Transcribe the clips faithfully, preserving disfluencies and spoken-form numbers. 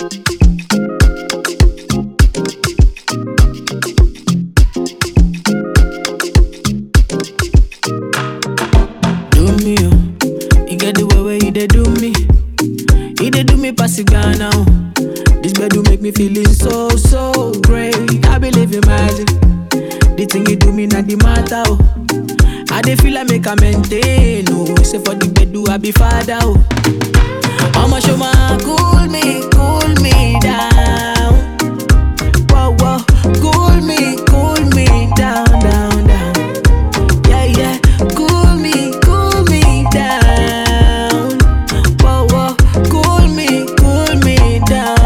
me, oh. You get the way where you dey do me. You dey do me pass it Ghana, oh. This bed do make me feeling so, so great. I believe in magic. The thing you do me not the matter, oh. I dey feel like make a maintain, oh. Say for the bed do I be father, oh. I'ma show my cool me, cool me down. Whoa, whoa, cool me, cool me down, down, down. Yeah, yeah, cool me, cool me down. Whoa, whoa, cool me, cool me down.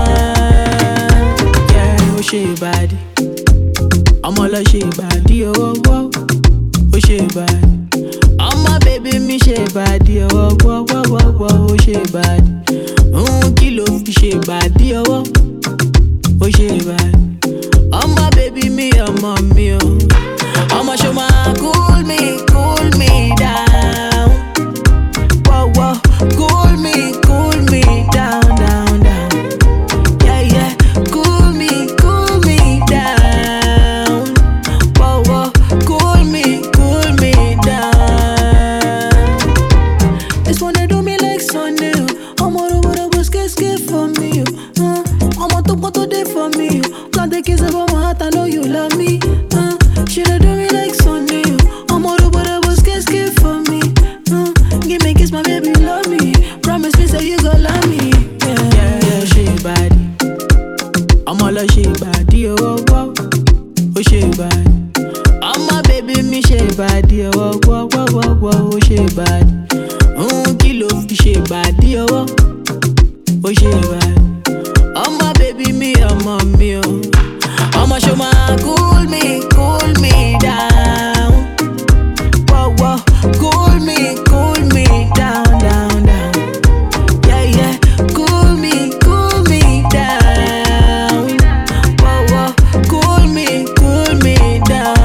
Yeah, oh shit body, I'ma love shit body, oh, oh, oh shit body. I'ma baby me shit body, oh, oh, oh, oh, oh, shit body. Un kilo fi shit body, oh, oh shit body. I'ma baby me, I'ma me, oh. I'ma show my cool me, cool me down. Whoa, whoa, cool me, cool me down, down, down. Yeah, yeah, cool me, cool me down. Whoa, whoa, cool me, cool me down. This one they do me like Sunday, I'ma do what I was scared for me, uh. I'ma talk what today for me, can't take kiss about my heart, I know you love me, uh. She don't do me like Sunday, I'ma do what I was scared for me, uh. Give me kiss, my baby, love me. Promise me, say you gon' love me. Yeah, yeah, yeah, she body. I'ma love she body, oh, oh, oh, oh, she body. I'ma baby me, she body, oh, oh, oh, oh, oh, oh, oh, she body. Un kilo fi she body, oh, oh, oh, she body. I'ma baby me, I'ma me, oh. I'ma show my cool me, cool me down. Whoa, whoa, cool me, cool me down, down, down. Yeah, yeah, cool me, cool me down. Whoa, whoa, cool me, cool me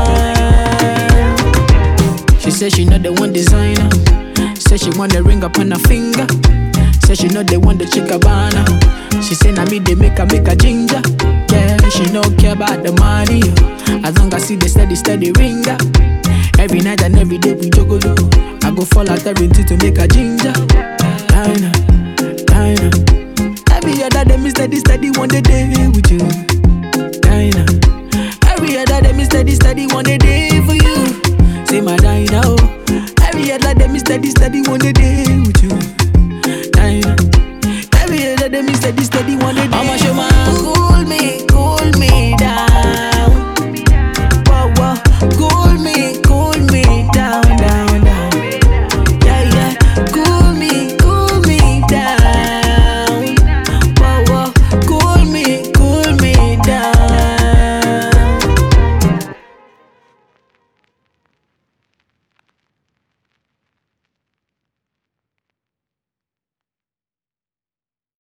down. She said she not the one designer. Said she want the ring up on her finger. Said she not the one the chick Cabana. She say na me they make her make a ginger. Yeah, she no care about the money, oh. As long as see the steady, steady ringer. Every night and every day we juggle. I go fall out everything to make a ginger. Dinah, Dinah. Every other day me steady, steady one day day with you. Dinah. Every other day me steady, steady one day day for you. Say my Dinah, oh. Every other day me steady, steady one day day with you. Dinah. Every other day me steady, steady one day day. I'ma show my